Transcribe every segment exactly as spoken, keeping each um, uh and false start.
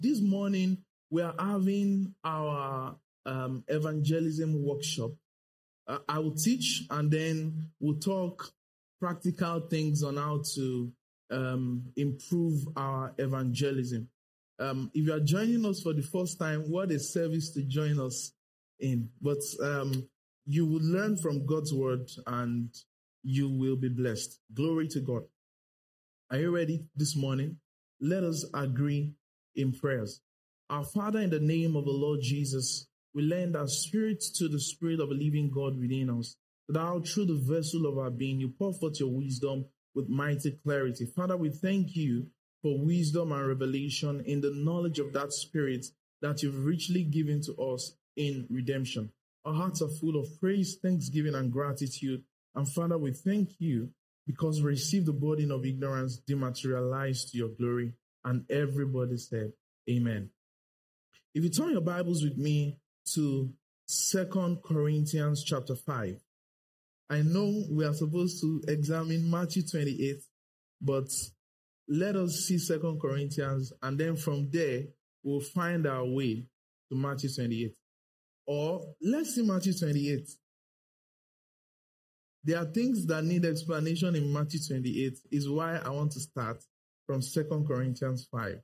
This morning, we are having our um, evangelism workshop. Uh, I will teach and then we'll talk practical things on how to um, improve our evangelism. Um, if you are joining us for the first time, what a service to join us in. But um, you will learn from God's word and you will be blessed. Glory to God. Are you ready this morning? Let us agree in prayers. Our Father, in the name of the Lord Jesus, we lend our spirit to the Spirit of a living God within us, that thou, through the vessel of our being, you pour forth your wisdom with mighty clarity. Father, we thank you for wisdom and revelation in the knowledge of that Spirit that you've richly given to us in redemption. Our hearts are full of praise, thanksgiving, and gratitude. And Father, we thank you because we receive the burden of ignorance dematerialized to your glory. And everybody said, Amen. If you turn your Bibles with me to Second Corinthians chapter five. I know we are supposed to examine Matthew twenty-eight, but let us see Second Corinthians, and then from there, we'll find our way to Matthew twenty-eight. Or let's see Matthew twenty-eight. There are things that need explanation in Matthew twenty-eight, is why I want to start from Second Corinthians five.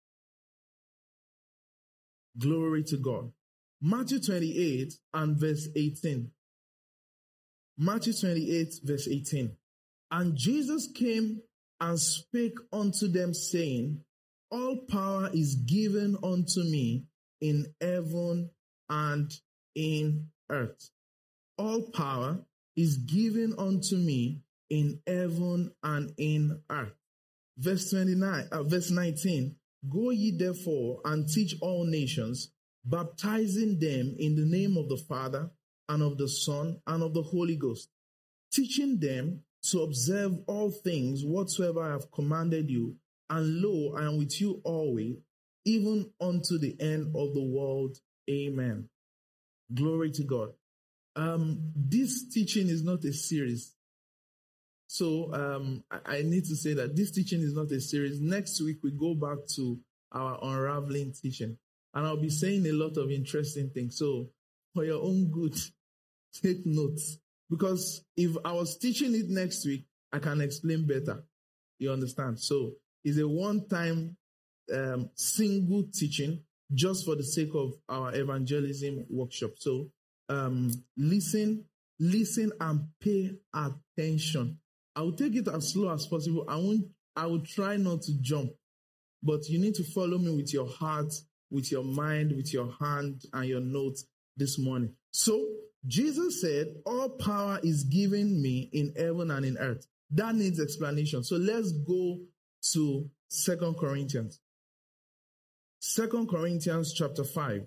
Glory to God. Matthew twenty-eight and verse eighteen. Matthew twenty-eight, verse eighteen. And Jesus came and spake unto them, saying, all power is given unto me in heaven and in earth. All power is given unto me in heaven and in earth. Verse twenty-nine, uh, verse nineteen. Go ye therefore and teach all nations, baptizing them in the name of the Father and of the Son and of the Holy Ghost, teaching them to observe all things whatsoever I have commanded you. And lo, I am with you always, even unto the end of the world. Amen. Glory to God. Um, this teaching is not a series. So um, I, I need to say that this teaching is not a series. Next week, we go back to our unraveling teaching. And I'll be saying a lot of interesting things. So for your own good, take notes. Because if I was teaching it next week, I can explain better. You understand? So it's a one-time um, single teaching just for the sake of our evangelism workshop. So um, listen, listen and pay attention. I will take it as slow as possible. I won't, I will try not to jump, but you need to follow me with your heart, with your mind, with your hand and your notes this morning. So Jesus said, all power is given me in heaven and in earth. That needs explanation. So let's go to Second Corinthians. Second Corinthians chapter five.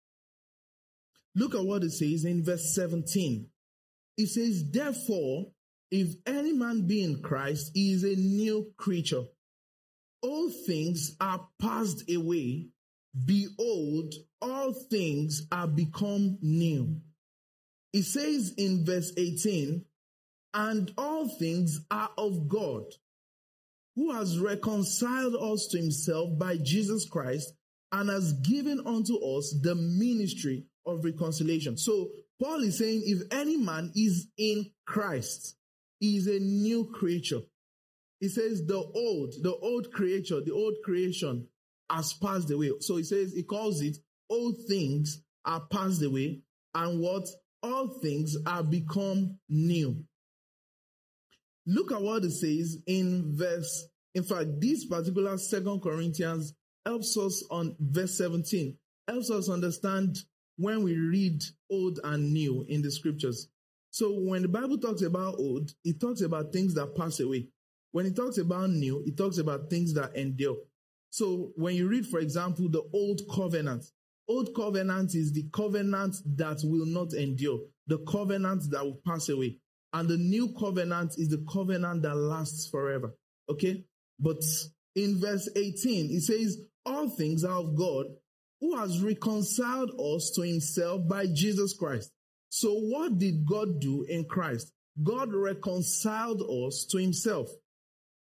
Look at what it says in verse seventeen. It says, therefore, if any man be in Christ, he is a new creature. All things are passed away. Behold, all things are become new. It says in verse eighteen, and all things are of God, who has reconciled us to himself by Jesus Christ and has given unto us the ministry of reconciliation. So Paul is saying, if any man is in Christ, he is a new creature. He says the old, the old creature, the old creation has passed away. So he says, he calls it, all things are passed away, and what? All things are become new. Look at what it says in verse, in fact, this particular Second Corinthians helps us on verse seventeen, helps us understand when we read old and new in the scriptures. So when the Bible talks about old, it talks about things that pass away. When it talks about new, it talks about things that endure. So when you read, for example, the old covenant, old covenant is the covenant that will not endure, the covenant that will pass away. And the new covenant is the covenant that lasts forever. Okay? But in verse eighteen, it says, all things are of God, who has reconciled us to himself by Jesus Christ. So what did God do in Christ? God reconciled us to himself.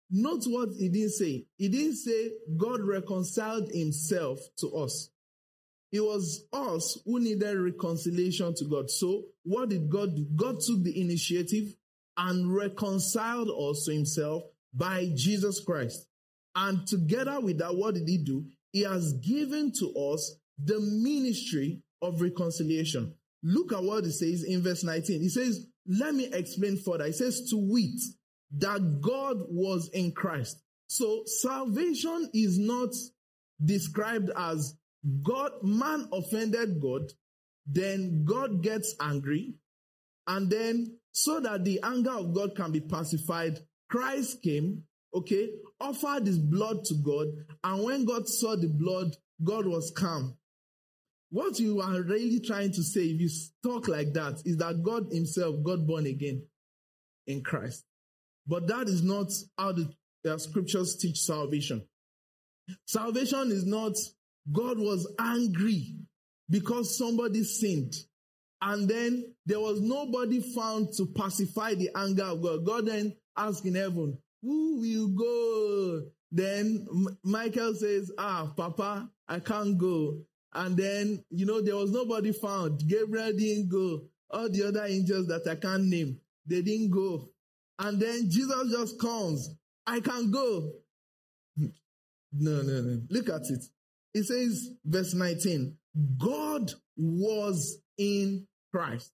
Note what he didn't say. He didn't say God reconciled himself to us. It was us who needed reconciliation to God. So what did God do? God took the initiative and reconciled us to himself by Jesus Christ. And together with that, what did he do? He has given to us the ministry of reconciliation. Look at what it says in verse nineteen. He says, let me explain further. It says, to wit, that God was in Christ. So salvation is not described as God, man offended God, then God gets angry, and then so that the anger of God can be pacified, Christ came, okay, offered his blood to God, and when God saw the blood, God was calm. What you are really trying to say, if you talk like that, is that God himself got born again in Christ. But that is not how the, the scriptures teach salvation. Salvation is not God was angry because somebody sinned. And then there was nobody found to pacify the anger of God. God then asked in heaven, who will go? Then Michael says, ah, Papa, I can't go. And then, you know, there was nobody found. Gabriel didn't go. All the other angels that I can't name, they didn't go. And then Jesus just comes. I can go. No, no, no. Look at it. It says, verse nineteen, God was in Christ.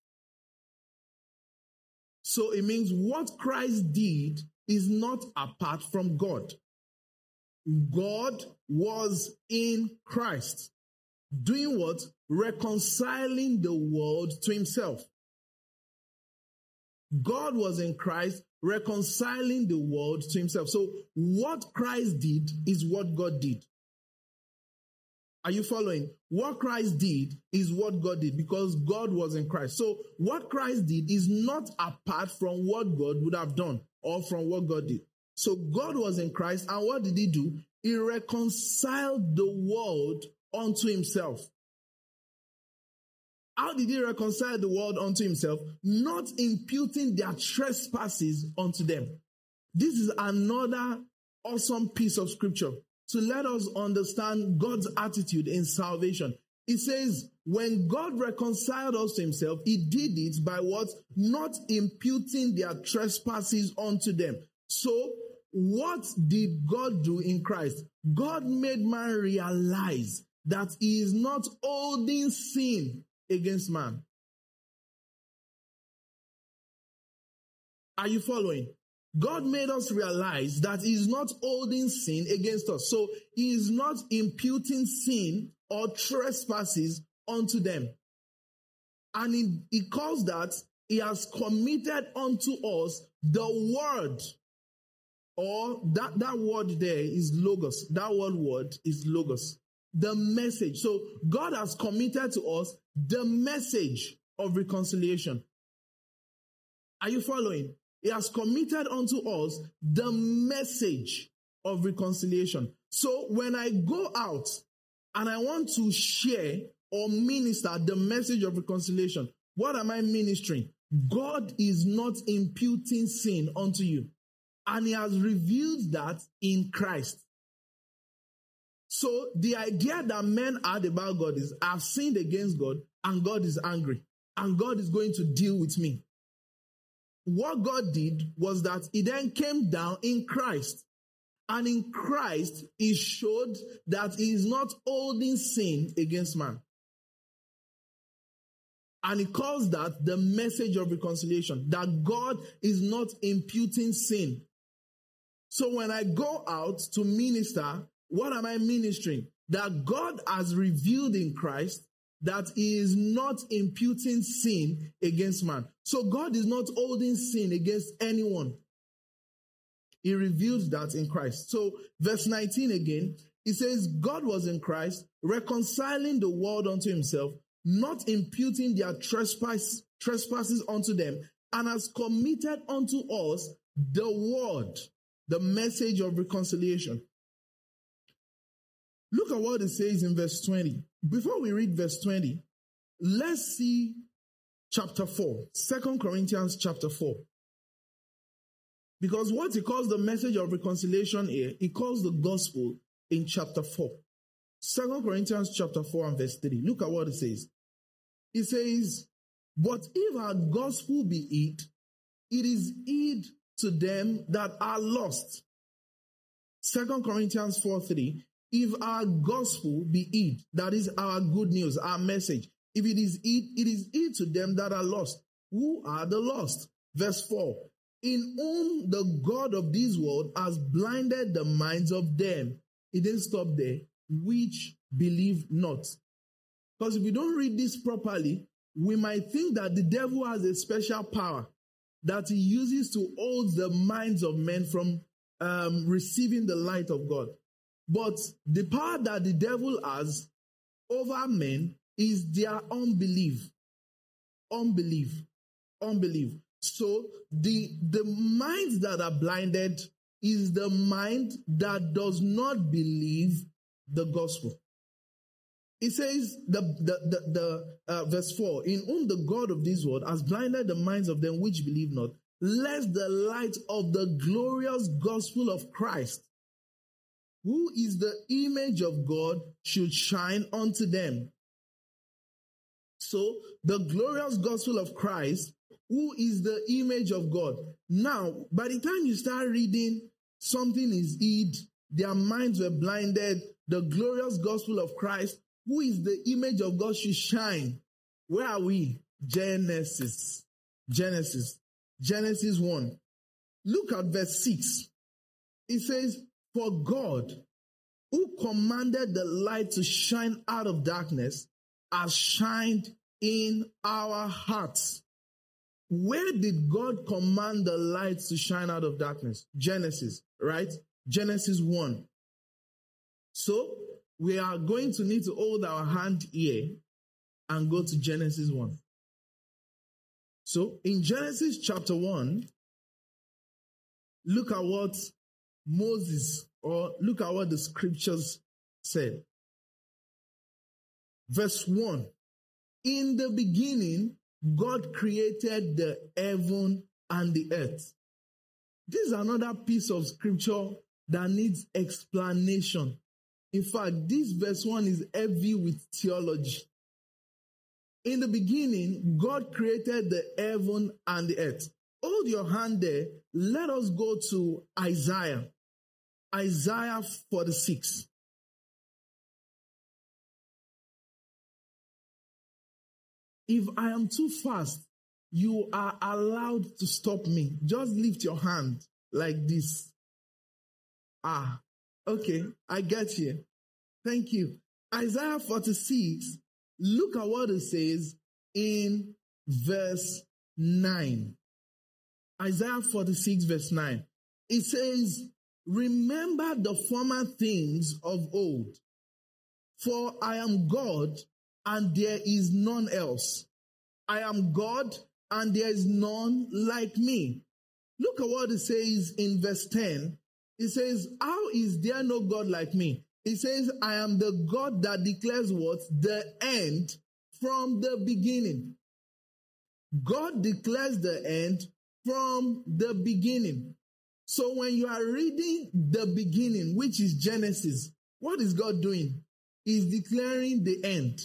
So it means what Christ did is not apart from God. God was in Christ. Doing what? Reconciling the world to himself. God was in Christ, reconciling the world to himself. So what Christ did is what God did. Are you following? What Christ did is what God did because God was in Christ. So what Christ did is not apart from what God would have done or from what God did. So God was in Christ, and what did he do? He reconciled the world unto himself. How did he reconcile the world unto himself? Not imputing their trespasses unto them. This is another awesome piece of scripture to let us understand God's attitude in salvation. It says, when God reconciled us to himself, he did it by what? Not imputing their trespasses unto them. So, what did God do in Christ? God made man realize that he is not holding sin against man. Are you following? God made us realize that he is not holding sin against us. So he is not imputing sin or trespasses unto them. And he, he calls that he has committed unto us the word. Or that, that word there is logos. That word word is logos. The message. So God has committed to us the message of reconciliation. Are you following? He has committed unto us the message of reconciliation. So when I go out and I want to share or minister the message of reconciliation, what am I ministering? God is not imputing sin unto you. And he has revealed that in Christ. So the idea that men had about God is, I've sinned against God and God is angry and God is going to deal with me. What God did was that he then came down in Christ. And in Christ, he showed that he is not holding sin against man. And he calls that the message of reconciliation, that God is not imputing sin. So when I go out to minister, what am I ministering? That God has revealed in Christ that he is not imputing sin against man. So God is not holding sin against anyone. He revealed that in Christ. So verse nineteen again, it says, God was in Christ, reconciling the world unto himself, not imputing their trespass, trespasses unto them, and has committed unto us the word, the message of reconciliation. Look at what it says in verse twenty. Before we read verse twenty, let's see chapter four, Second Corinthians chapter four. Because what he calls the message of reconciliation here, he calls the gospel in chapter four. Second Corinthians chapter four and verse three. Look at what it says. It says, but if our gospel be hid, it is hid to them that are lost. Second Corinthians four three. If our gospel be hid, that is our good news, our message. If it is hid, it is hid to them that are lost. Who are the lost? Verse four. In whom the God of this world has blinded the minds of them. It didn't stop there. Which believe not. Because if we don't read this properly, we might think that the devil has a special power that he uses to hold the minds of men from um, receiving the light of God. But the power that the devil has over men is their unbelief. Unbelief. Unbelief. So the, the minds that are blinded is the mind that does not believe the gospel. It says, the, the, the, the uh, verse four, in whom the God of this world has blinded the minds of them which believe not, lest the light of the glorious gospel of Christ, who is the image of God, should shine unto them. So, the glorious gospel of Christ, who is the image of God. Now, by the time you start reading, something is hid, their minds were blinded, the glorious gospel of Christ, who is the image of God, should shine. Where are we? Genesis. Genesis. Genesis one. Look at verse six. It says, for God, who commanded the light to shine out of darkness, has shined in our hearts. Where did God command the light to shine out of darkness? Genesis, right? Genesis one. So, we are going to need to hold our hand here and go to Genesis one. So, in Genesis chapter one, look at what Moses, or look at what the scriptures said. Verse one. In the beginning, God created the heaven and the earth. This is another piece of scripture that needs explanation. In fact, this verse one is heavy with theology. In the beginning, God created the heaven and the earth. Hold your hand there. Let us go to Isaiah. Isaiah forty-six. If I am too fast, you are allowed to stop me. Just lift your hand like this. Ah, okay, I get you. Thank you. Isaiah forty-six, look at what it says in verse nine. Isaiah forty-six, verse nine. It says, remember the former things of old, for I am God, and there is none else. I am God, and there is none like me. Look at what it says in verse ten. It says, how is there no God like me? It says, I am the God that declares what? The end from the beginning. God declares the end from the beginning. So when you are reading the beginning, which is Genesis, what is God doing? He's declaring the end.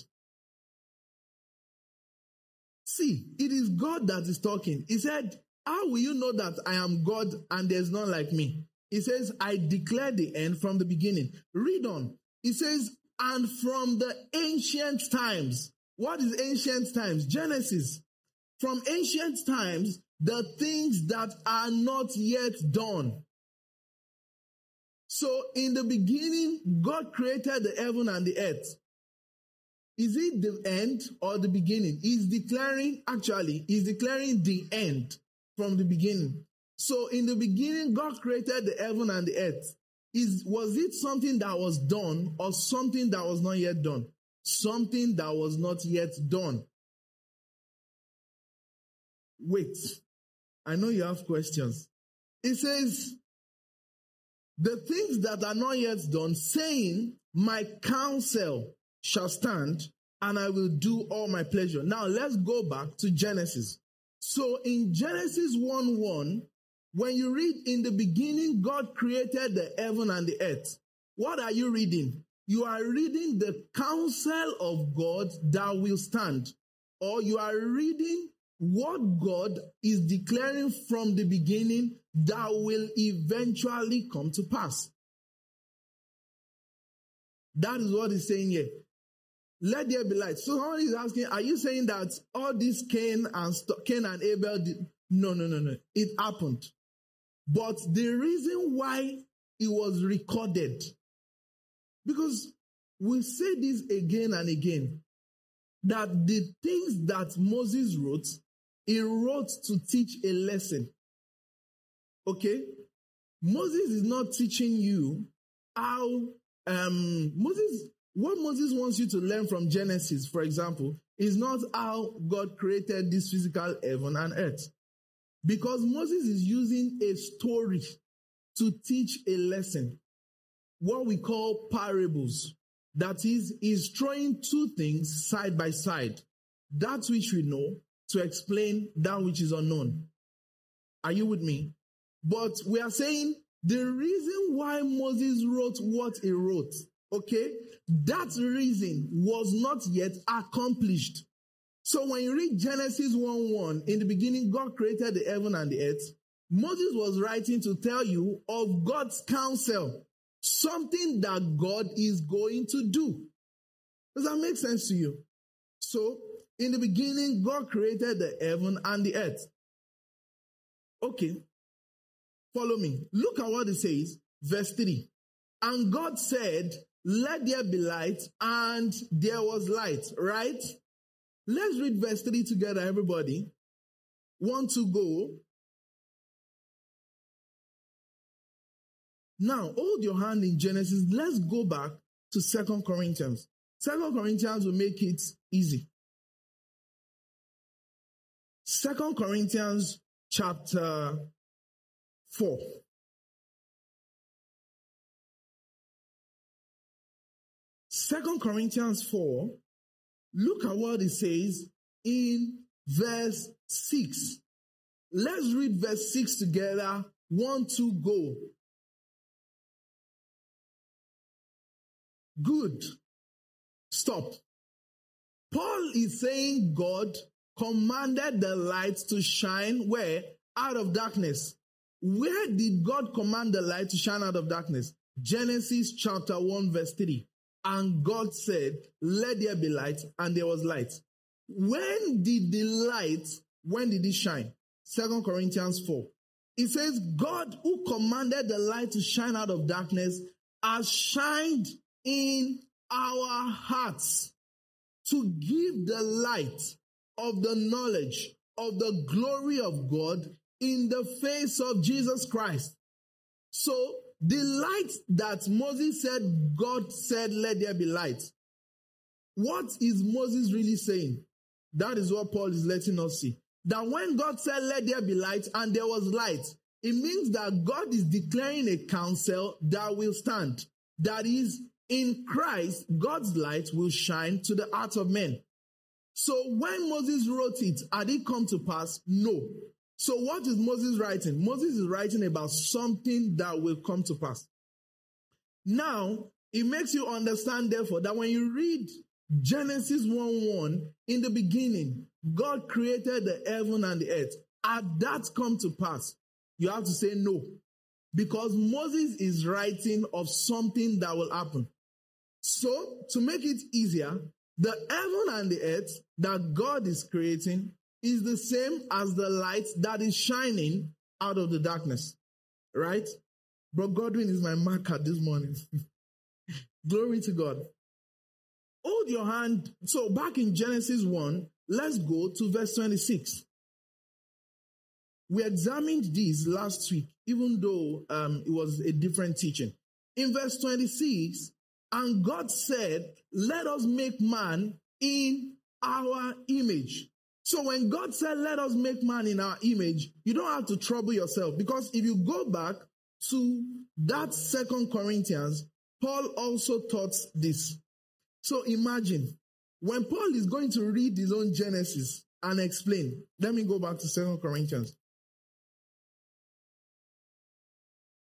See, it is God that is talking. He said, how will you know that I am God and there's none like me? He says, I declare the end from the beginning. Read on. He says, and from the ancient times. What is ancient times? Genesis. From ancient times, the things that are not yet done. So in the beginning, God created the heaven and the earth. Is it the end or the beginning? He's declaring, actually, he's declaring the end from the beginning. So in the beginning, God created the heaven and the earth. Is, was it something that was done or something that was not yet done? Something that was not yet done. Wait, I know you have questions. It says, the things that are not yet done, saying, my counsel shall stand, and I will do all my pleasure. Now let's go back to Genesis. So in Genesis one one, When you read, in the beginning, God created the heaven and the earth, what are you reading? You are reading the counsel of God that will stand. Or you are reading what God is declaring from the beginning that will eventually come to pass. That is what he's saying here. Let there be light. So someone is asking, are you saying that all this Cain and Cain and Abel did? No, no, no, no. It happened. But the reason why it was recorded, because we say this again and again, that the things that Moses wrote, he wrote to teach a lesson. Okay? Moses is not teaching you how, um, Moses, what Moses wants you to learn from Genesis, for example, is not how God created this physical heaven and earth. Because Moses is using a story to teach a lesson, what we call parables. That is, he's throwing two things side by side, that which we know to explain that which is unknown. Are you with me? But we are saying the reason why Moses wrote what he wrote, okay, that reason was not yet accomplished. So when you read Genesis one one, in the beginning God created the heaven and the earth, Moses was writing to tell you of God's counsel, something that God is going to do. Does that make sense to you? So, in the beginning, God created the heaven and the earth. Okay, follow me. Look at what it says, verse three. And God said, let there be light, and there was light, right? Let's read verse three together, everybody. One to go. Now, hold your hand in Genesis. Let's go back to Second Corinthians. Second Corinthians will make it easy. Second Corinthians chapter four. Second Corinthians four, look at what it says in verse six. Let's read verse six together. One, two, go. Good. Stop. Paul is saying God commanded the light to shine where? Out of darkness. Where did God command the light to shine out of darkness? Genesis chapter one verse three. And God said, let there be light, and there was light. When did the light, when did it shine? Second Corinthians four. It says, God who commanded the light to shine out of darkness has shined in our hearts to give the light of the knowledge of the glory of God in the face of Jesus Christ. So, the light that Moses said, God said, let there be light. What is Moses really saying? That is what Paul is letting us see. That when God said, let there be light, and there was light, it means that God is declaring a counsel that will stand. That is, in Christ, God's light will shine to the hearts of men. So when Moses wrote it, had it come to pass? No. So what is Moses writing? Moses is writing about something that will come to pass. Now, it makes you understand, therefore, that when you read Genesis one one, in the beginning, God created the heaven and the earth. Had that come to pass? You have to say no. Because Moses is writing of something that will happen. So, to make it easier, the heaven and the earth that God is creating is the same as the light that is shining out of the darkness. Right? Bro Godwin is my marker this morning. Glory to God. Hold your hand. So back in Genesis one, let's go to verse twenty-six. We examined this last week, even though um, it was a different teaching. In verse twenty-six, and God said, let us make man in our image. So when God said, let us make man in our image, you don't have to trouble yourself. Because if you go back to that Second Corinthians, Paul also taught this. So imagine, when Paul is going to read his own Genesis and explain, let me go back to Second Corinthians.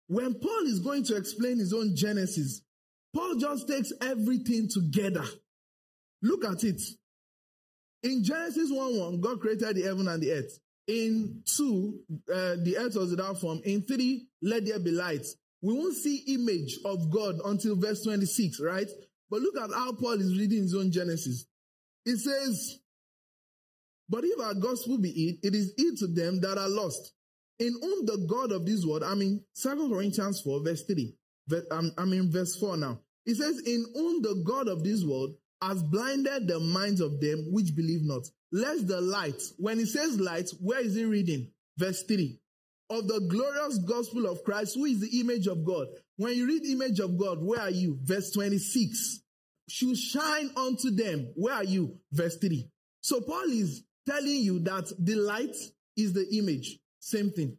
when Paul is going to explain his own Genesis, Paul just takes everything together. Look at it. In Genesis one one, God created the heaven and the earth. In two, uh, the earth was without form. In three, let there be light. We won't see image of God until verse twenty-six, right? But look at how Paul is reading his own Genesis. It says, but if our gospel be hid, it is hid to them that are lost, in whom the God of this world, I mean, Second Corinthians four, verse three. I mean, verse four now. It says, in whom the God of this world has blinded the minds of them which believe not. Lest the light, when it says light, where is it reading? Verse three. Of the glorious gospel of Christ, who is the image of God. When you read image of God, where are you? Verse twenty-six. Should shine unto them. Where are you? Verse three. So Paul is telling you that the light is the image. Same thing.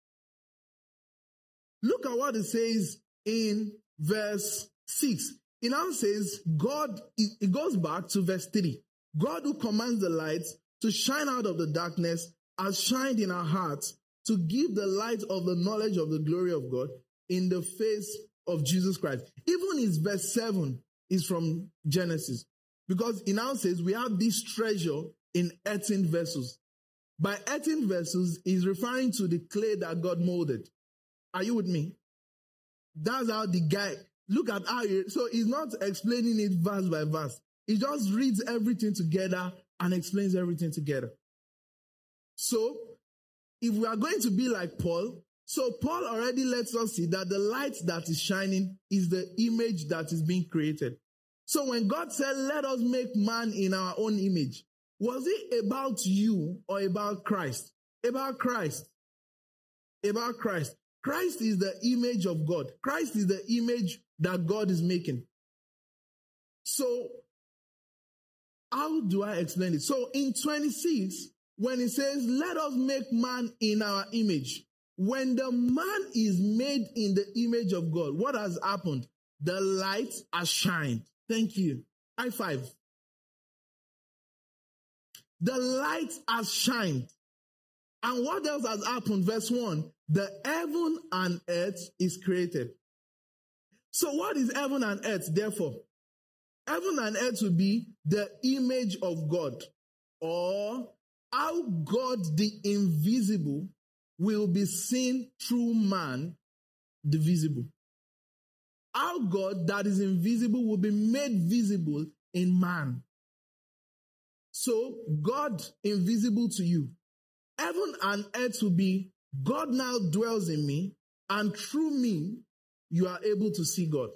Look at what it says in verse six. It now says, God, it goes back to verse three. God who commands the light to shine out of the darkness has shined in our hearts to give the light of the knowledge of the glory of God in the face of Jesus Christ. Even his verse seven is from Genesis. Because it now says we have this treasure in earthen vessels. By earthen vessels, he's referring to the clay that God molded. Are you with me? That's how the guy, look at how he, so he's not explaining it verse by verse. He just reads everything together and explains everything together. So, if we are going to be like Paul, so Paul already lets us see that the light that is shining is the image that is being created. So when God said, let us make man in our own image, was it about you or about Christ? About Christ. About Christ. Christ is the image of God. Christ is the image that God is making. So, how do I explain it? So in twenty-six, when it says, let us make man in our image, when the man is made in the image of God, what has happened? The light has shined. Thank you. High five. The light has shined. And what else has happened? Verse one, the heaven and earth is created. So what is heaven and earth, therefore? Heaven and earth will be the image of God, or how God the invisible will be seen through man, the visible. How God that is invisible will be made visible in man. So God invisible to you. Heaven and earth will be, God now dwells in me, and through me, you are able to see God.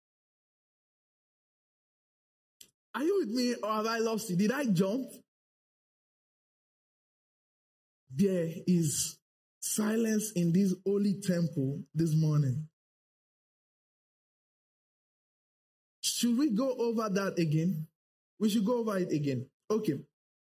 Are you with me, or have I lost you? Did I jump? There is silence in this holy temple this morning. Should we go over that again? We should go over it again. Okay.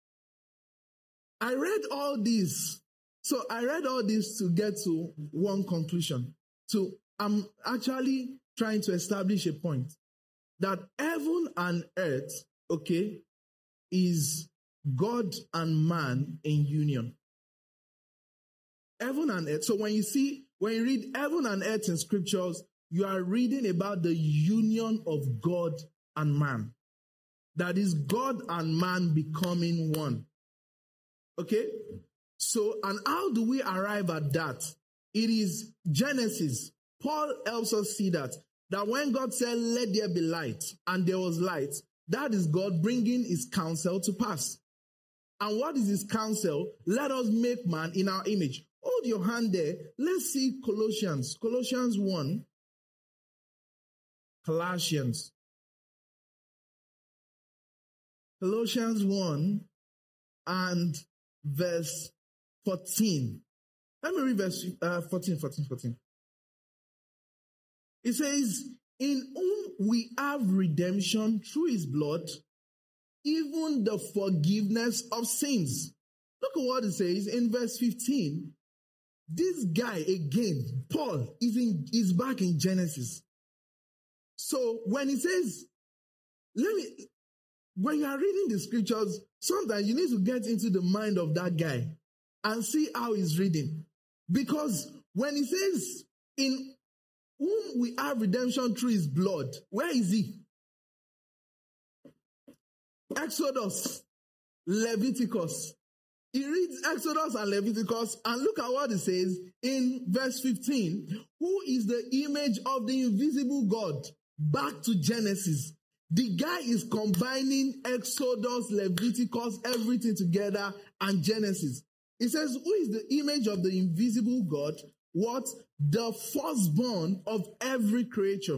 I read all this. So I read all this to get to one conclusion. So I'm actually trying to establish a point. That heaven and earth, okay, is God and man in union. Heaven and earth. So when you see, when you read heaven and earth in scriptures, you are reading about the union of God and man. That is God and man becoming one. Okay? So, and how do we arrive at that? It is Genesis. Paul helps us see that. That when God said, let there be light, and there was light, that is God bringing his counsel to pass. And what is his counsel? Let us make man in our image. Hold your hand there. Let's see Colossians. Colossians one. Colossians. Colossians one and verse fourteen. Let me read verse uh, fourteen, fourteen, fourteen. It says, in whom we have redemption through his blood, even the forgiveness of sins. Look at what it says in verse fifteen. This guy again, Paul, is, in, is back in Genesis. So when he says, let me, when you are reading the scriptures, sometimes you need to get into the mind of that guy and see how he's reading. Because when he says, in whom we have redemption through his blood. Where is he? Exodus, Leviticus. He reads Exodus and Leviticus, and look at what it says in verse fifteen. Who is the image of the invisible God? Back to Genesis. The guy is combining Exodus, Leviticus, everything together, and Genesis. It says, who is the image of the invisible God? What? The firstborn of every creature.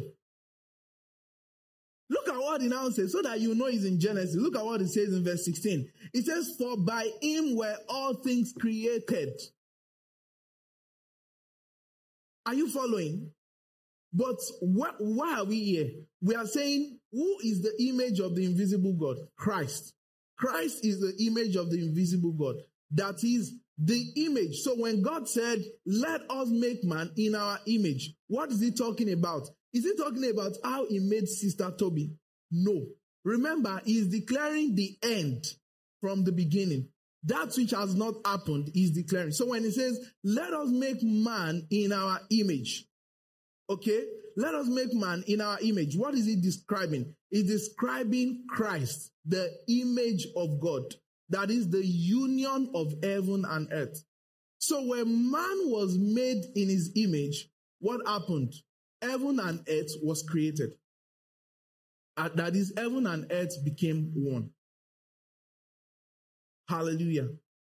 Look at what it now says, so that you know it's in Genesis. Look at what it says in verse sixteen. It says, for by him were all things created. Are you following? But what, why are we here? We are saying, who is the image of the invisible God? Christ. Christ is the image of the invisible God. That is the image. So when God said, let us make man in our image, what is he talking about? Is he talking about how he made Sister Toby? No. Remember, he is declaring the end from the beginning. That which has not happened is declaring. So when he says, let us make man in our image, okay? Let us make man in our image. What is he describing? He's describing Christ, the image of God. That is the union of heaven and earth. So when man was made in his image, what happened? Heaven and earth was created. Uh, that is, heaven and earth became one. Hallelujah.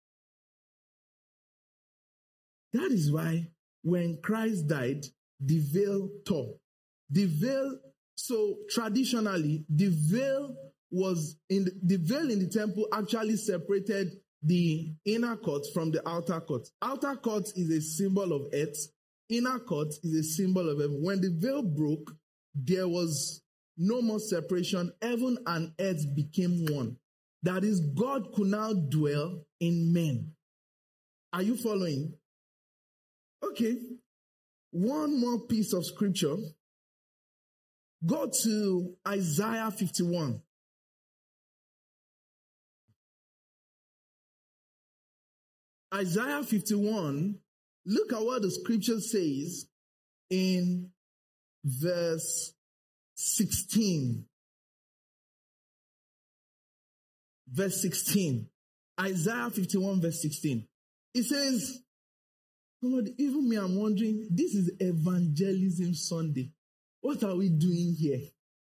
That is why when Christ died, the veil tore. The veil, so traditionally, the veil was in the, the veil in the temple actually separated the inner court from the outer court. Outer court is a symbol of earth. Inner court is a symbol of heaven. When the veil broke, there was no more separation. Heaven and earth became one. That is, God could now dwell in men. Are you following? Okay. One more piece of scripture. Go to Isaiah fifty-one. Isaiah fifty-one, look at what the scripture says in verse sixteen. Verse sixteen. Isaiah fifty-one, verse sixteen. It says, God, even me, I'm wondering, this is Evangelism Sunday. What are we doing here?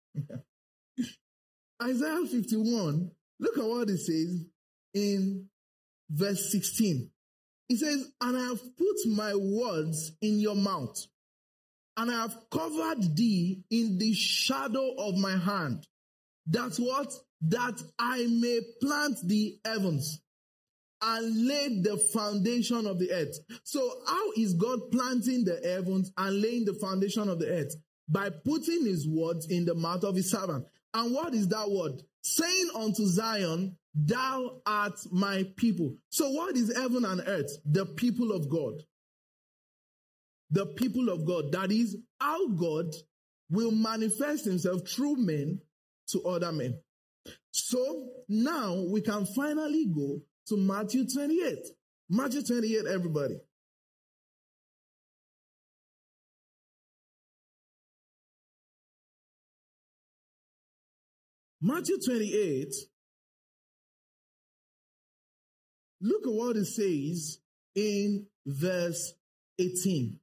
Isaiah fifty-one, look at what it says in verse sixteen. It says, and I have put my words in your mouth, and I have covered thee in the shadow of my hand. That's what? That I may plant the heavens and lay the foundation of the earth. So how is God planting the heavens and laying the foundation of the earth? By putting his words in the mouth of his servant. And what is that word? Saying unto Zion, thou art my people. So what is heaven and earth? The people of God. The people of God. That is how God will manifest himself through men to other men. So now we can finally go to Matthew twenty-eight. Matthew twenty-eight, everybody. Matthew twenty-eight, look at what it says in verse eighteen.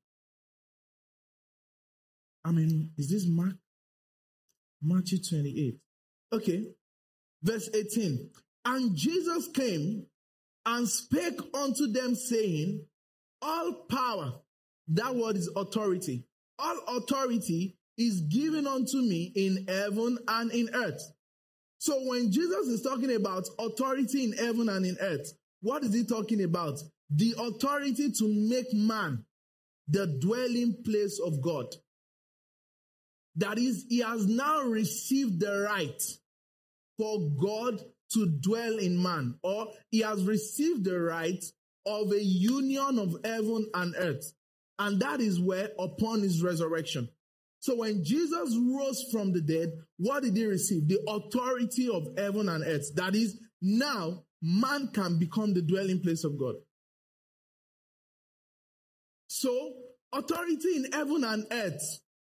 I mean, is this Mark? Matthew twenty-eight. Okay. Verse eighteen. And Jesus came and spake unto them, saying, all power, that word is authority. All authority is given unto me in heaven and in earth. So when Jesus is talking about authority in heaven and in earth, what is he talking about? The authority to make man the dwelling place of God. That is, he has now received the right for God to dwell in man, or he has received the right of a union of heaven and earth. And that is where upon his resurrection. So when Jesus rose from the dead, what did he receive? The authority of heaven and earth. That is, now man can become the dwelling place of God. So authority in heaven and earth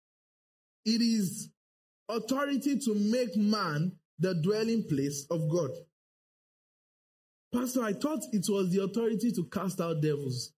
It is authority to make man the dwelling place of God. Pastor, I thought it was the authority to cast out devils.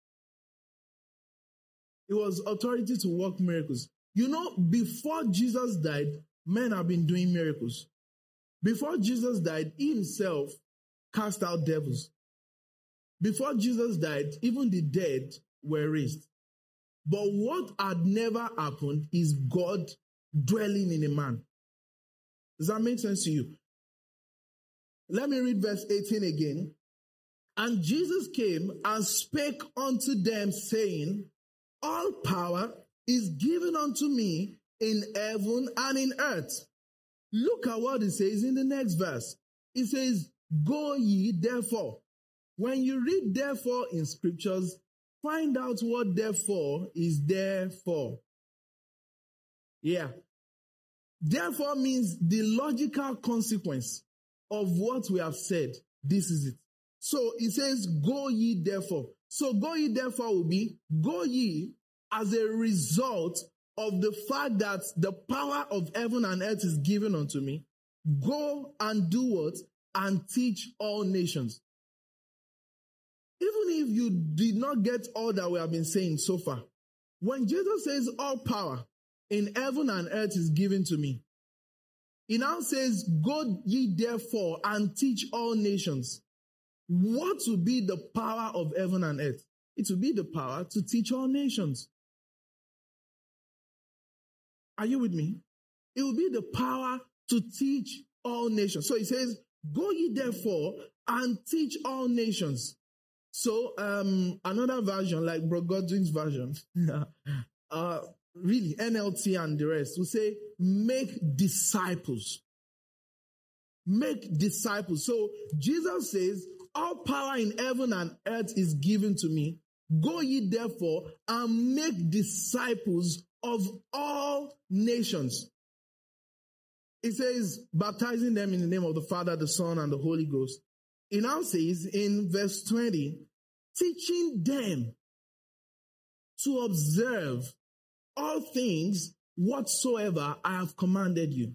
It was authority to work miracles. You know, before Jesus died, men have been doing miracles. Before Jesus died, he himself cast out devils. Before Jesus died, even the dead were raised. But what had never happened is God dwelling in a man. Does that make sense to you? Let me read verse eighteen again. And Jesus came and spake unto them, saying, all power is given unto me in heaven and in earth. Look at what it says in the next verse. It says, go ye therefore. When you read therefore in scriptures, find out what therefore is there for. Yeah. Therefore means the logical consequence of what we have said. This is it. So it says, go ye therefore. So go ye therefore will be, go ye as a result of the fact that the power of heaven and earth is given unto me. Go and do what? And teach all nations. Even if you did not get all that we have been saying so far, when Jesus says all power in heaven and earth is given to me, he now says, go ye therefore and teach all nations. What will be the power of heaven and earth? It will be the power to teach all nations. Are you with me? It will be the power to teach all nations. So he says, go ye therefore and teach all nations. So um, another version, like Bro Godwin's version, uh, really N L T and the rest, will say, make disciples. Make disciples. So Jesus says, all power in heaven and earth is given to me. Go ye therefore and make disciples of all nations. It says, baptizing them in the name of the Father, the Son, and the Holy Ghost. It now says in verse twenty, teaching them to observe all things whatsoever I have commanded you.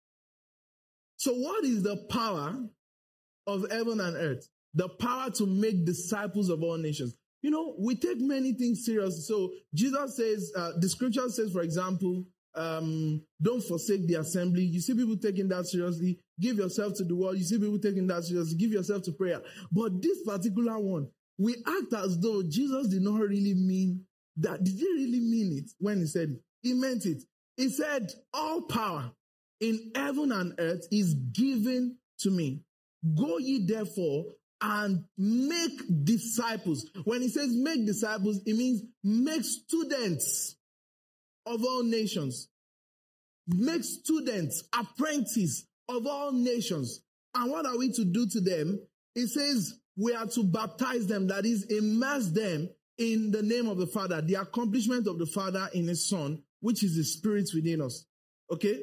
So what is the power of heaven and earth? The power to make disciples of all nations. You know, we take many things seriously. So Jesus says, uh, the scripture says, for example, um, don't forsake the assembly. You see people taking that seriously. Give yourself to the word. You see people taking that seriously. Give yourself to prayer. But this particular one, we act as though Jesus did not really mean that. Did he really mean it when he said it? He meant it. He said, all power in heaven and earth is given to me. Go ye therefore and make disciples. When he says make disciples, it means make students of all nations. Make students, apprentices of all nations. And what are we to do to them? It says we are to baptize them, that is, immerse them in the name of the Father, the accomplishment of the Father in his Son, which is the Spirit within us. Okay?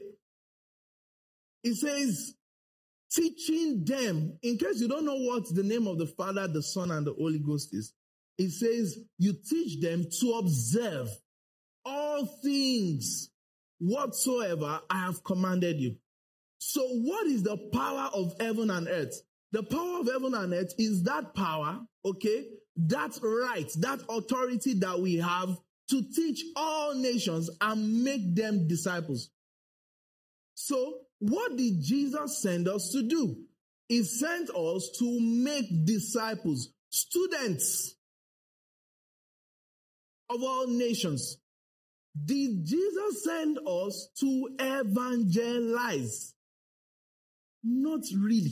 It says, teaching them, in case you don't know what the name of the Father, the Son, and the Holy Ghost is, it says you teach them to observe all things whatsoever I have commanded you. So what is the power of heaven and earth? The power of heaven and earth is that power, okay, that right, that authority that we have to teach all nations and make them disciples. So what did Jesus send us to do? He sent us to make disciples, students of all nations. Did Jesus send us to evangelize? Not really.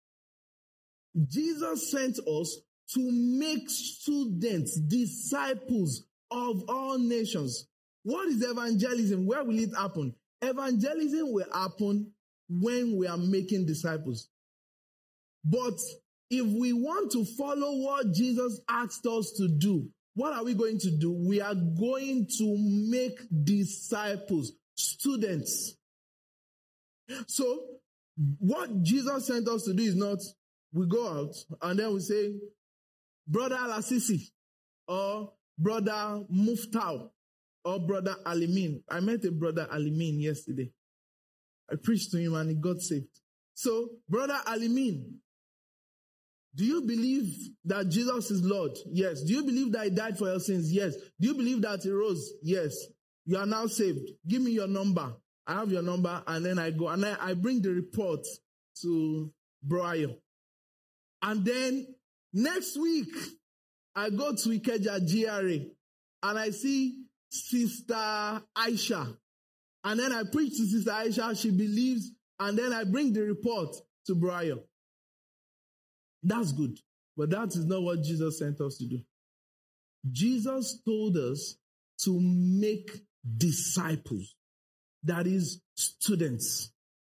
Jesus sent us to make students, disciples of all nations. What is evangelism? Where will it happen? Evangelism will happen when we are making disciples. But if we want to follow what Jesus asked us to do, what are we going to do? We are going to make disciples, students. So, what Jesus sent us to do is not, we go out and then we say, Brother Lasisi or Brother Muftau or Brother Alimin. I met a Brother Alimin yesterday. I preached to him and he got saved. So, Brother Alimin, do you believe that Jesus is Lord? Yes. Do you believe that he died for your sins? Yes. Do you believe that he rose? Yes. You are now saved. Give me your number. I have your number, and then I go and I, I bring the report to Brian. And then next week, I go to Ikeja G R A and I see Sister Aisha. And then I preach to Sister Aisha. She believes, and then I bring the report to Brian. That's good. But that is not what Jesus sent us to do. Jesus told us to make disciples. That is, students.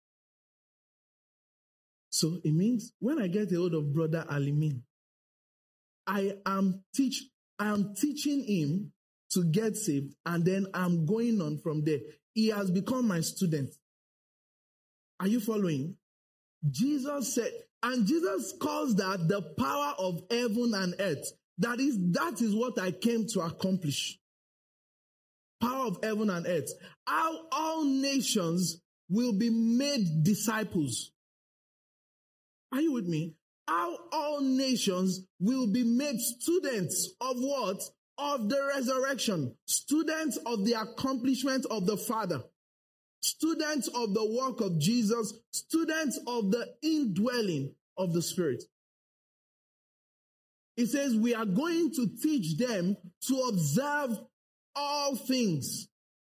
So it means when I get a hold of Brother Alimin, I am teach I am teaching him to get saved, and then I'm going on from there. He has become my student. Are you following? Jesus said, and Jesus calls that the power of heaven and earth. That is, that is what I came to accomplish. Power of heaven and earth. How all nations will be made disciples. Are you with me? How all nations will be made students of what? Of the resurrection. Students of the accomplishment of the Father. Students of the work of Jesus. Students of the indwelling of the Spirit. It says we are going to teach them to observe all things.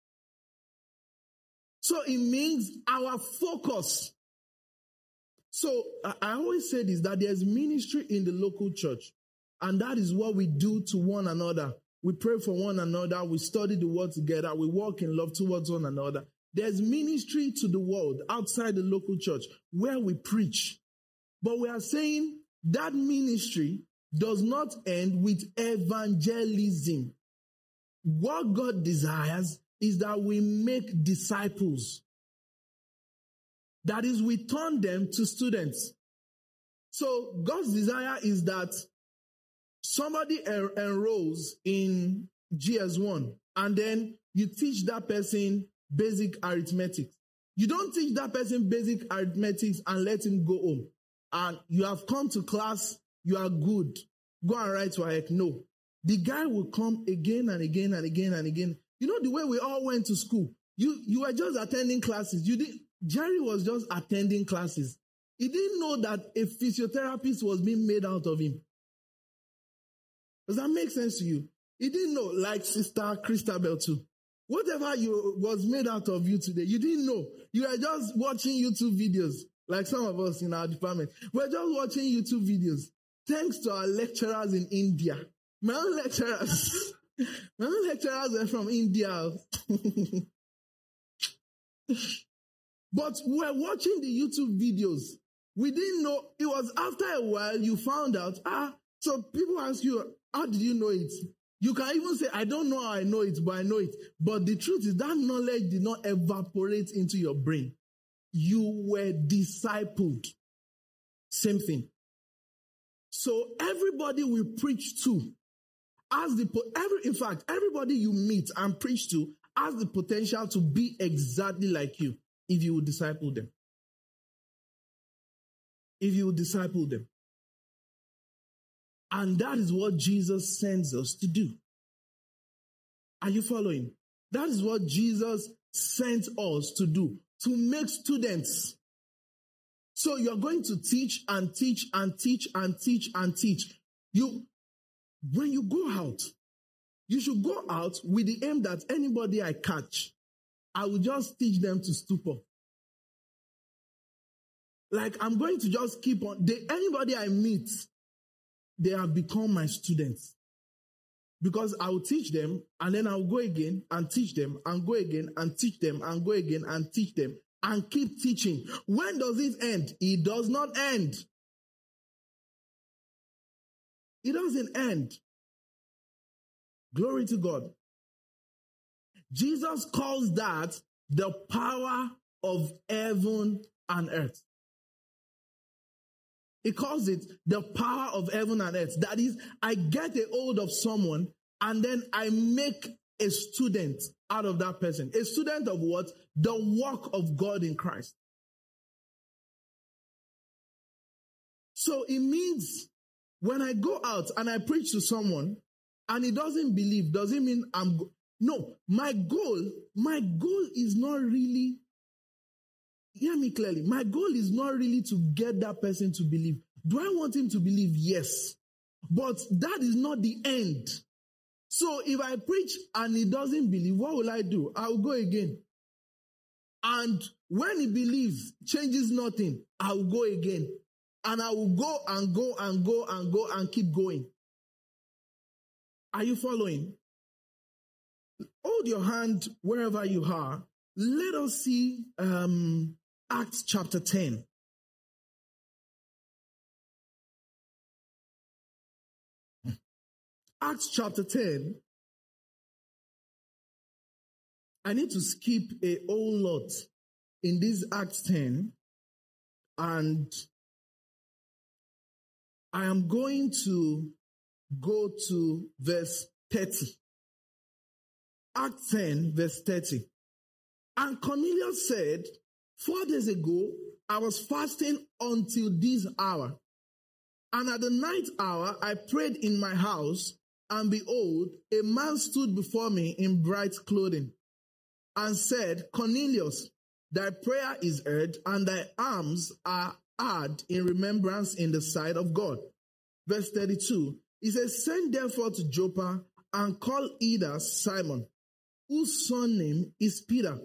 So it means our focus. So I always say this, that there's ministry in the local church. And that is what we do to one another. We pray for one another. We study the word together. We walk in love towards one another. There's ministry to the world outside the local church where we preach. But we are saying that ministry does not end with evangelism. What God desires is that we make disciples. That is, we turn them to students. So God's desire is that somebody en- enrolls in G S one, and then you teach that person basic arithmetic. You don't teach that person basic arithmetic and let him go home. And you have come to class, you are good. Go and write your heck. No. The guy will come again and again and again and again. You know the way we all went to school. You, you were just attending classes. You didn't, Jerry was just attending classes. He didn't know that a physiotherapist was being made out of him. Does that make sense to you? He didn't know, like Sister Christabel too. Whatever you was made out of you today, you didn't know. You were just watching YouTube videos, like some of us in our department. We're just watching YouTube videos. Thanks to our lecturers in India. My own lecturers, my own lecturers are from India. But we're watching the YouTube videos. We didn't know. It was after a while you found out. Ah, so people ask you, how did you know it? You can even say, I don't know how I know it, but I know it. But the truth is that knowledge did not evaporate into your brain. You were discipled. Same thing. So everybody we preach to has the, every, in fact, everybody you meet and preach to has the potential to be exactly like you if you will disciple them. If you will disciple them. And that is what Jesus sends us to do. Are you following? That is what Jesus sent us to do, to make students. So you're going to teach and teach and teach and teach and teach. You, when you go out, you should go out with the aim that anybody I catch, I will just teach them to stupor. Like I'm going to just keep on. They, anybody I meet, they have become my students. Because I will teach them, and then I'll go again and teach them, and go again and teach them, and go again and teach them, and keep teaching. When does it end? It does not end. It doesn't end. Glory to God. Jesus calls that the power of heaven and earth. He calls it the power of heaven and earth. That is, I get a hold of someone and then I make a student out of that person. A student of what? The work of God in Christ. So it means when I go out and I preach to someone and he doesn't believe, doesn't mean I'm, go- no, my goal, my goal is not really, hear me clearly, my goal is not really to get that person to believe. Do I want him to believe? Yes. But that is not the end. So if I preach and he doesn't believe, what will I do? I'll go again. And when he believes, changes nothing, I'll go again. And I will go and go and go and go and keep going. Are you following? Hold your hand wherever you are. Let us see um, Acts chapter ten. Acts chapter ten. I need to skip a whole lot in this Acts ten. And I am going to go to verse thirty. Acts ten, verse thirty. And Cornelius said, Four days ago, I was fasting until this hour. And at the ninth hour, I prayed in my house, and behold, a man stood before me in bright clothing, and said, Cornelius, thy prayer is heard, and thy alms are heard in remembrance in the sight of God. Verse thirty-two, he says, Send therefore to Joppa, and call either Simon, whose surname is Peter.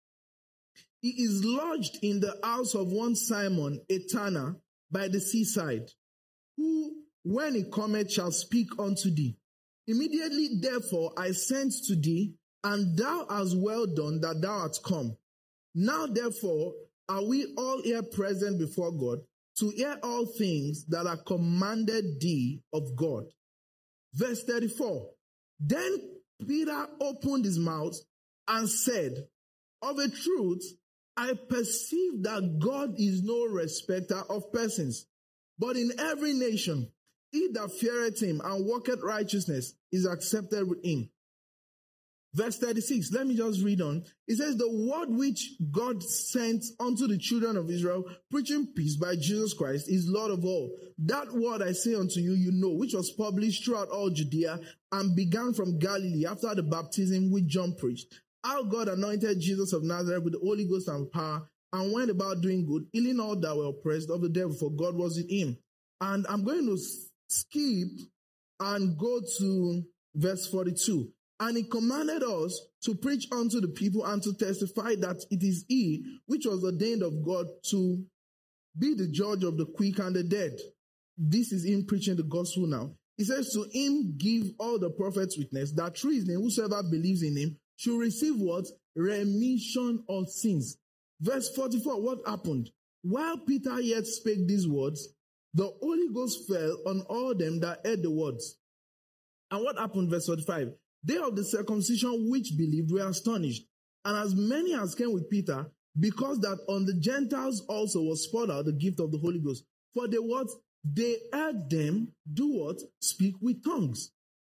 He is lodged in the house of one Simon, a tanner, by the seaside, who, when he cometh, shall speak unto thee. Immediately, therefore, I sent to thee, and thou hast well done that thou art come. Now, therefore, are we all here present before God, to hear all things that are commanded thee of God. Verse thirty-four, Then Peter opened his mouth and said, Of a truth, I perceive that God is no respecter of persons, but in every nation, he that feareth him and worketh righteousness is accepted with him. Verse thirty-six, let me just read on. It says, The word which God sent unto the children of Israel, preaching peace by Jesus Christ, is Lord of all. That word I say unto you, you know, which was published throughout all Judea, and began from Galilee after the baptism which John preached. How God anointed Jesus of Nazareth with the Holy Ghost and power, and went about doing good, healing all that were oppressed of the devil, for God was with him. And I'm going to skip and go to verse forty-two. And he commanded us to preach unto the people and to testify that it is he which was ordained of God to be the judge of the quick and the dead. This is him preaching the gospel now. He says, To him give all the prophets witness that through his name whosoever believes in him should receive what? Remission of sins. Verse forty-four, what happened? While Peter yet spake these words, the Holy Ghost fell on all them that heard the words. And what happened? Verse forty-five. They of the circumcision which believed were astonished. And as many as came with Peter, because that on the Gentiles also was poured out the gift of the Holy Ghost. For they what? They heard them do what? Speak with tongues.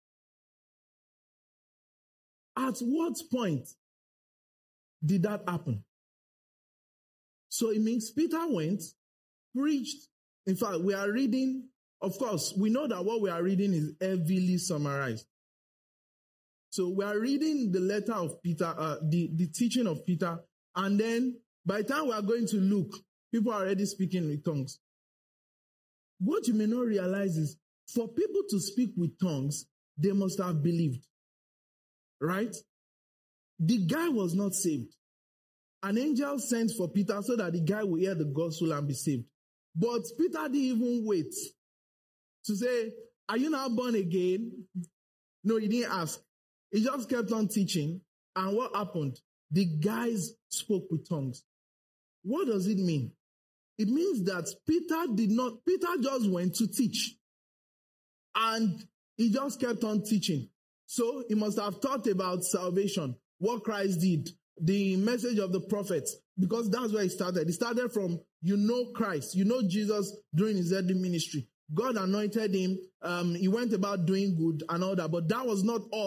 At what point did that happen? So it means Peter went, preached. In fact, we are reading, of course, we know that what we are reading is heavily summarized. So we are reading the letter of Peter, uh, the, the teaching of Peter, and then by the time we are going to Luke, people are already speaking with tongues. What you may not realize is, for people to speak with tongues, they must have believed. Right? The guy was not saved. An angel sent for Peter so that the guy will hear the gospel and be saved. But Peter didn't even wait to say, are you now born again? No, he didn't ask. He just kept on teaching. And what happened? The guys spoke with tongues. What does it mean? It means that Peter did not, Peter just went to teach. And he just kept on teaching. So he must have thought about salvation, what Christ did, the message of the prophets, because that's where it started. It started from, you know Christ, you know Jesus during his earthly ministry. God anointed him. Um, he went about doing good and all that, but that was not all.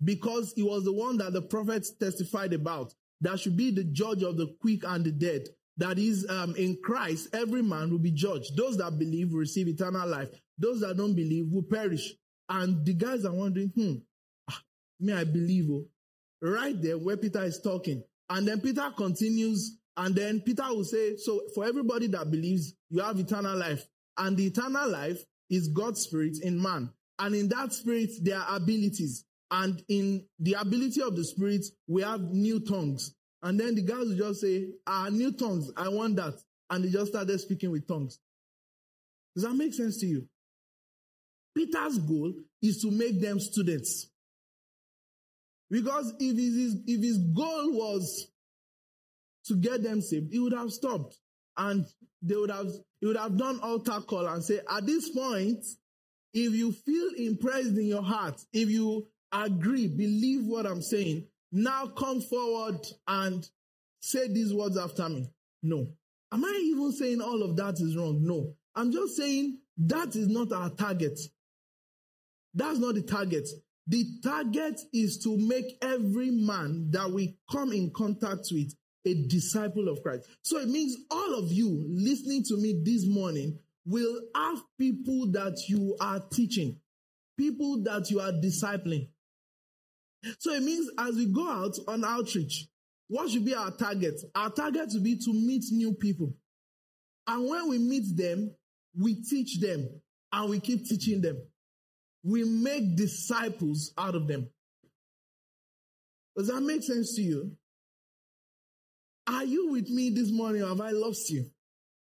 because he was the one that the prophets testified about, that should be the judge of the quick and the dead. That is, um, in Christ, every man will be judged. Those that believe will receive eternal life. Those that don't believe will perish. And the guys are wondering, hmm, ah, me, I believe. Oh. Right there where Peter is talking. And then Peter continues, and then Peter will say, so for everybody that believes, you have eternal life. And the eternal life is God's spirit in man. And in that spirit, there are abilities. And in the ability of the spirit, we have new tongues. And then the guys will just say, ah, new tongues, I want that. And they just started speaking with tongues. Does that make sense to you? Peter's goal is to make them students. Because if his, if his goal was to get them saved, he would have stopped. And they would have, he would have done altar call and say, at this point, if you feel impressed in your heart, if you agree, believe what I'm saying, now come forward and say these words after me. No. Am I even saying all of that is wrong? No. I'm just saying that is not our target. That's not the target. The target is to make every man that we come in contact with a disciple of Christ. So it means all of you listening to me this morning will have people that you are teaching, people that you are discipling. So it means as we go out on outreach, what should be our target? Our target will be to meet new people. And when we meet them, we teach them and we keep teaching them. We make disciples out of them. Does that make sense to you? Are you with me this morning or have I lost you?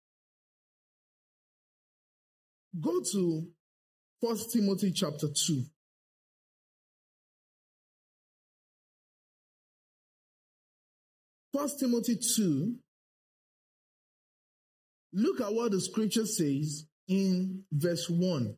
Go to First Timothy chapter two. First Timothy two, look at what the scripture says in verse one.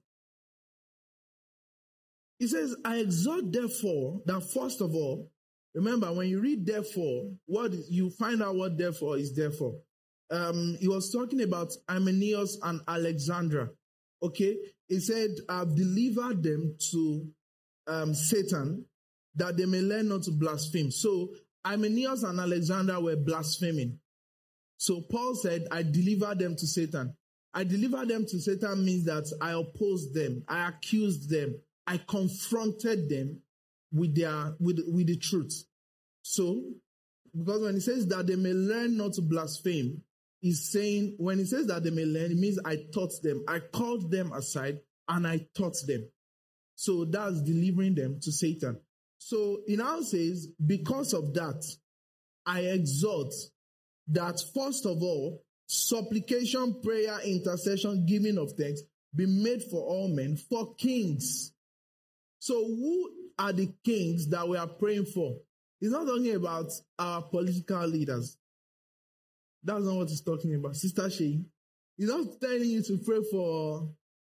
It says, I exhort therefore that first of all, remember when you read therefore, what you find out what therefore is therefore. Um, he was talking about Hymenaeus and Alexandra. Okay, he said, I've delivered them to um, Satan that they may learn not to blaspheme. So Hymenaeus and Alexandra were blaspheming. So Paul said, I delivered them to Satan. I delivered them to Satan means that I opposed them. I accused them. I confronted them with their with, with the truth. So, because when he says that they may learn not to blaspheme, he's saying, when he says that they may learn, it means I taught them. I called them aside and I taught them. So that's delivering them to Satan. So he now says, because of that, I exhort that first of all, supplication, prayer, intercession, giving of thanks be made for all men, for kings. So who are the kings that we are praying for? He's not talking about our political leaders. That's not what he's talking about. Sister Shei, he's not telling you to pray for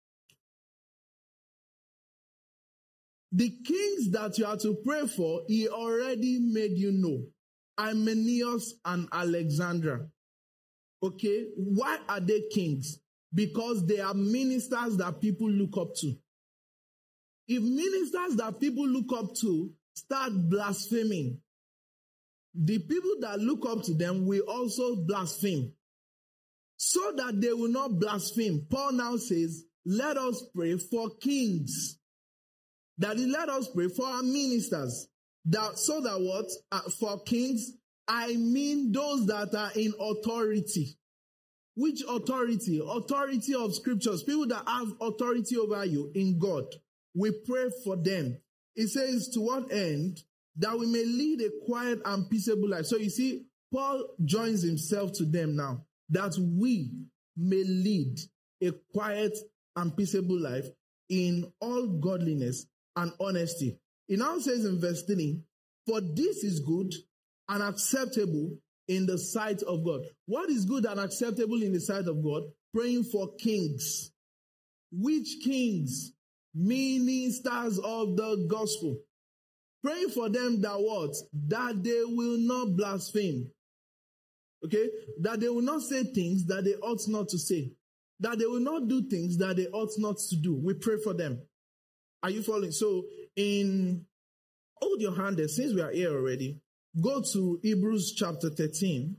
the kings that you are to pray for. He already made you know. Hymenaeus and Alexandra. Okay? Why are they kings? Because they are ministers that people look up to. If ministers that people look up to start blaspheming, the people that look up to them will also blaspheme. So that they will not blaspheme, Paul now says, let us pray for kings. That is, let us pray for our ministers. That so that what? Uh, for kings, I mean those that are in authority. Which authority? Authority of scriptures. People that have authority over you in God. We pray for them. It says, to what end? That we may lead a quiet and peaceable life. So you see, Paul joins himself to them now. That we may lead a quiet and peaceable life in all godliness and honesty. It now says in verse three, for this is good and acceptable in the sight of God. What is good and acceptable in the sight of God? Praying for kings. Which kings? Ministers of the gospel. Praying for them that what? That they will not blaspheme. Okay? That they will not say things that they ought not to say. That they will not do things that they ought not to do. We pray for them. Are you following? So in Hold your hand there, since we are here already. Go to Hebrews chapter thirteen.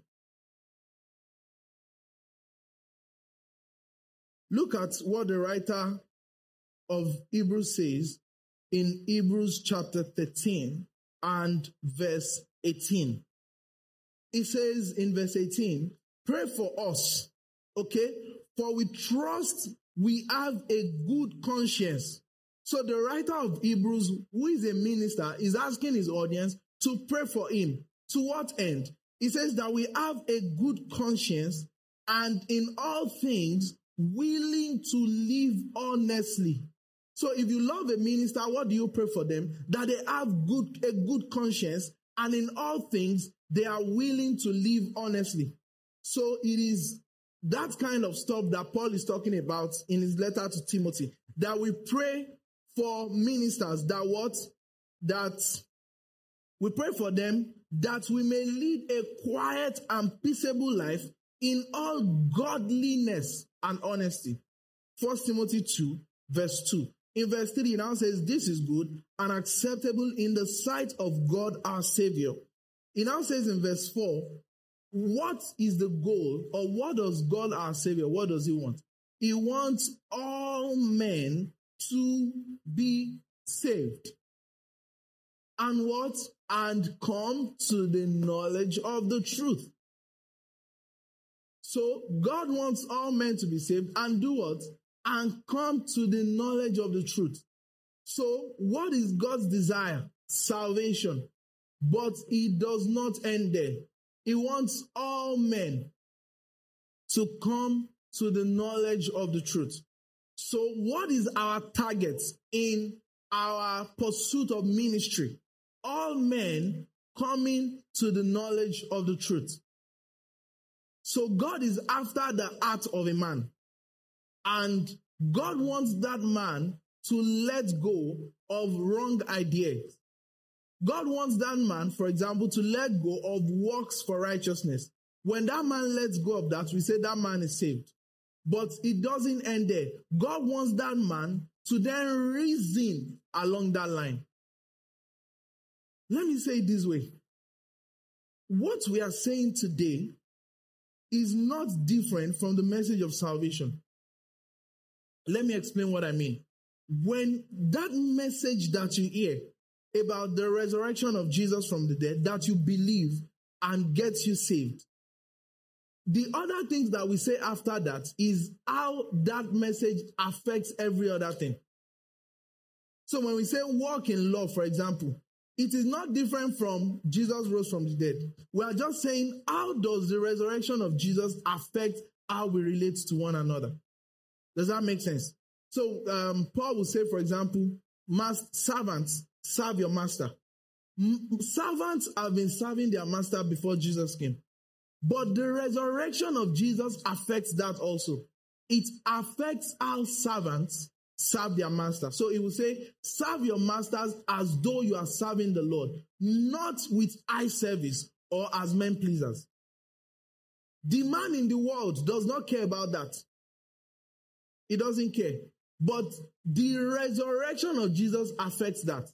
Look at what the writer of Hebrews says in Hebrews chapter thirteen and verse eighteen. It says in verse eighteen, pray for us, okay? For we trust we have a good conscience. So the writer of Hebrews, who is a minister, is asking his audience to pray for him. To what end? He says that we have a good conscience and in all things willing to live honestly. So if you love a minister, what do you pray for them? That they have good a good conscience and in all things they are willing to live honestly. So it is that kind of stuff that Paul is talking about in his letter to Timothy, that we pray for ministers, that what? That we pray for them that we may lead a quiet and peaceable life in all godliness and honesty. First Timothy two, verse two. In verse three, it now says, this is good and acceptable in the sight of God our Savior. It now says in verse four, what is the goal, or what does God our Savior, what does he want? He wants all men to be saved. And what? And come to the knowledge of the truth. So God wants all men to be saved and do what? And come to the knowledge of the truth. So what is God's desire? Salvation. But he does not end there. He wants all men to come to the knowledge of the truth. So what is our target in our pursuit of ministry? All men coming to the knowledge of the truth. So God is after the heart of a man. And God wants that man to let go of wrong ideas. God wants that man, for example, to let go of works for righteousness. When that man lets go of that, we say that man is saved. But it doesn't end there. God wants that man to then reason along that line. Let me say it this way. What we are saying today is not different from the message of salvation. Let me explain what I mean. When that message that you hear about the resurrection of Jesus from the dead, that you believe and gets you saved, the other things that we say after that is how that message affects every other thing. So when we say walk in love, for example, it is not different from Jesus rose from the dead. We are just saying, how does the resurrection of Jesus affect how we relate to one another? Does that make sense? So um, Paul will say, for example, Mas- servants, serve your master. M- servants have been serving their master before Jesus came. But the resurrection of Jesus affects that also. It affects how servants serve their master. So it will say, serve your masters as though you are serving the Lord, not with eye service or as men pleasers. The man in the world does not care about that. He doesn't care. But the resurrection of Jesus affects that.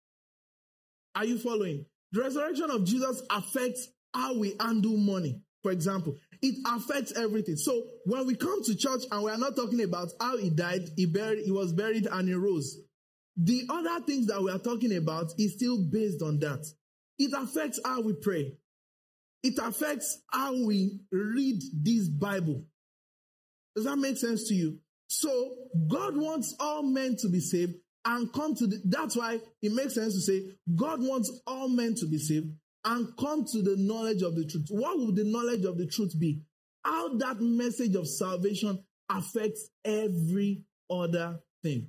Are you following? The resurrection of Jesus affects how we handle money. For example, it affects everything. So when we come to church and we are not talking about how he died, he buried, he was buried and he rose. The other things that we are talking about is still based on that. It affects how we pray. It affects how we read this Bible. Does that make sense to you? So God wants all men to be saved and come to the, that's why it makes sense to say God wants all men to be saved and come to the knowledge of the truth. What would the knowledge of the truth be? How that message of salvation affects every other thing.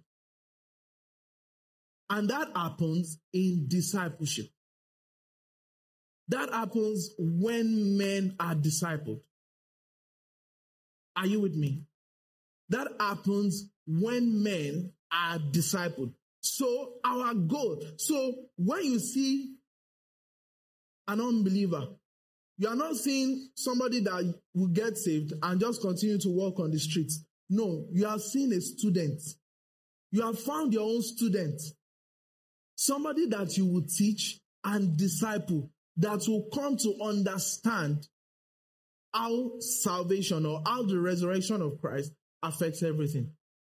And that happens in discipleship. That happens when men are discipled. Are you with me? That happens when men are discipled. So our goal, so when you see an unbeliever, you are not seeing somebody that will get saved and just continue to walk on the streets. No, you are seeing a student. You have found your own student. Somebody that you will teach and disciple, that will come to understand how salvation or how the resurrection of Christ affects everything.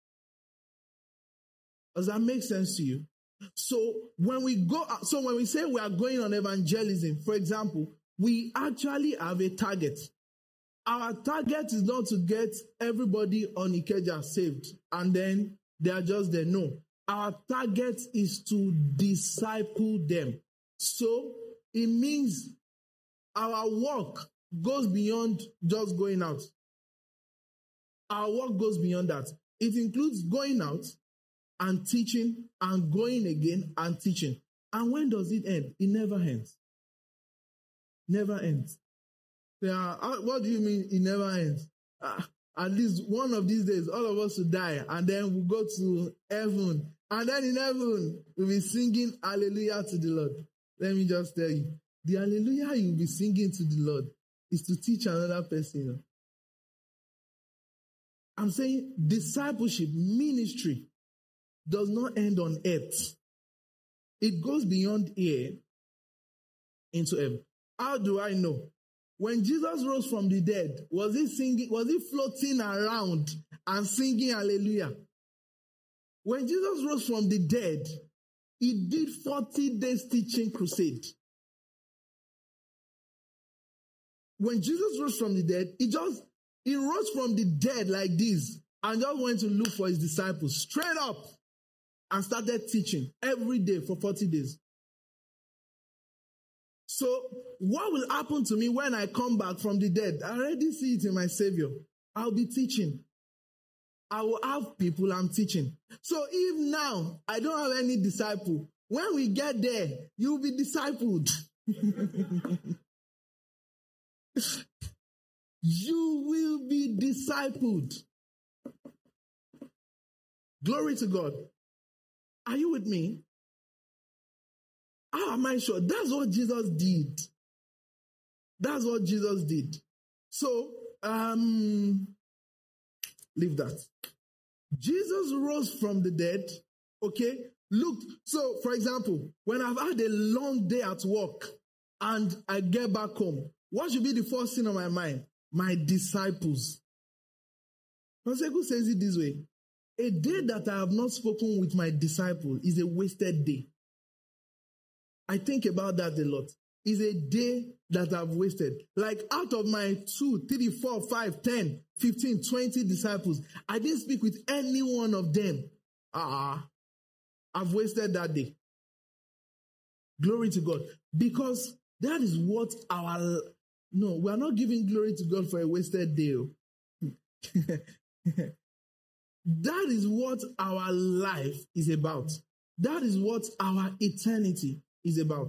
Does that make sense to you? So when we go, so when we say we are going on evangelism, for example, we actually have a target. Our target is not to get everybody on Ikeja saved and then they are just there. No. Our target is to disciple them. So it means our work goes beyond just going out. Our work goes beyond that. It includes going out and teaching and going again and teaching. And when does it end? It never ends. Never ends. Yeah, what do you mean it never ends? Uh, at least one of these days, all of us will die and then we'll go to heaven. And then in heaven, we'll be singing hallelujah to the Lord. Let me just tell you, the hallelujah you'll be singing to the Lord is to teach another person. You know? I'm saying discipleship, ministry, does not end on earth. It goes beyond here into heaven. How do I know? When Jesus rose from the dead, was he singing, was he floating around and singing hallelujah? When Jesus rose from the dead, he did forty days teaching crusade. When Jesus rose from the dead, he just, he rose from the dead like this and just went to look for his disciples straight up and started teaching every day for forty days. So what will happen to me when I come back from the dead? I already see it in my Savior. I'll be teaching. I will have people I'm teaching. So if now I don't have any disciple, when we get there, you'll be discipled. You will be discipled. Glory to God. Are you with me? How am I sure? That's what Jesus did. That's what Jesus did. So, um, leave that. Jesus rose from the dead, okay? Look, so for example, when I've had a long day at work and I get back home, what should be the first thing on my mind? My disciples. Pastor says it this way. A day that I have not spoken with my disciple is a wasted day. I think about that a lot. It's a day that I've wasted. Like out of my two, three, four, five, ten, fifteen, twenty disciples, I didn't speak with any one of them. Ah, I've wasted that day. Glory to God. Because that is what our, no, we are not giving glory to God for a wasted day. That is what our life is about. That is what our eternity is about.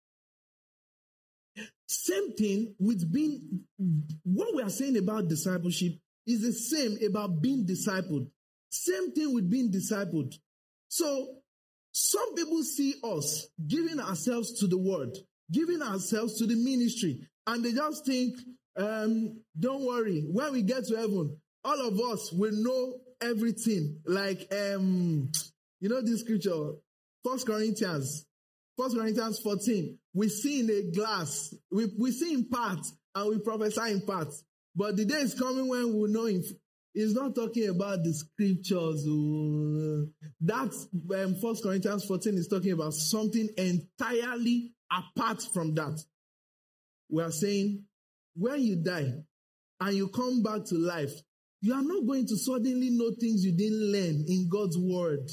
Same thing with being, what we are saying about discipleship is the same about being discipled. Same thing with being discipled. So, some people see us giving ourselves to the word, giving ourselves to the ministry, and they just think, um, don't worry, when we get to heaven, all of us will know everything. Like, um, you know this scripture, First Corinthians, First Corinthians fourteen, we see in a glass, we, we see in parts, and we prophesy in parts. But the day is coming when we will know him. He's not talking about the scriptures. Uh, that's um, First Corinthians fourteen is talking about something entirely apart from that. We are saying, when you die and you come back to life, you are not going to suddenly know things you didn't learn in God's word.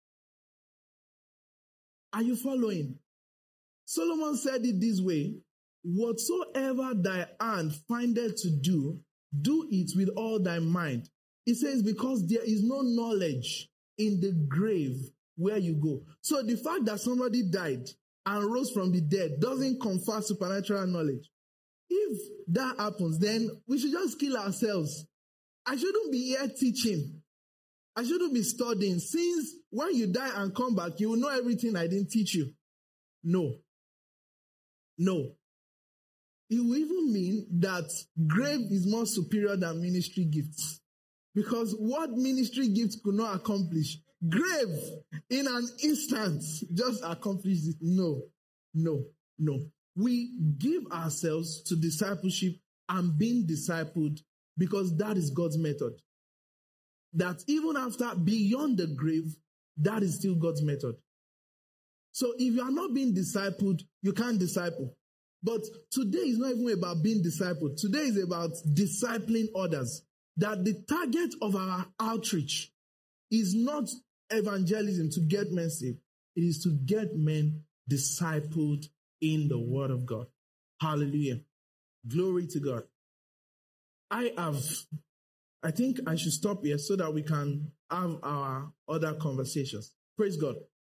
Are you following? Solomon said it this way, whatsoever thy hand findeth to do, do it with all thy mind. It says, because there is no knowledge in the grave where you go. So the fact that somebody died and rose from the dead doesn't confer supernatural knowledge. If that happens, then we should just kill ourselves. I shouldn't be here teaching. I shouldn't be studying. Since when you die and come back, you will know everything I didn't teach you. No. No. It will even mean that grave is more superior than ministry gifts. Because what ministry gifts could not accomplish, grave in an instant just accomplish it. No, no, no. We give ourselves to discipleship and being discipled because that is God's method. That even after, beyond the grave, that is still God's method. So if you are not being discipled, you can't disciple. But today is not even about being discipled. Today is about discipling others. That the target of our outreach is not evangelism to get men saved. It is to get men discipled in the Word of God. Hallelujah. Glory to God. I have, I think I should stop here so that we can have our other conversations. Praise God.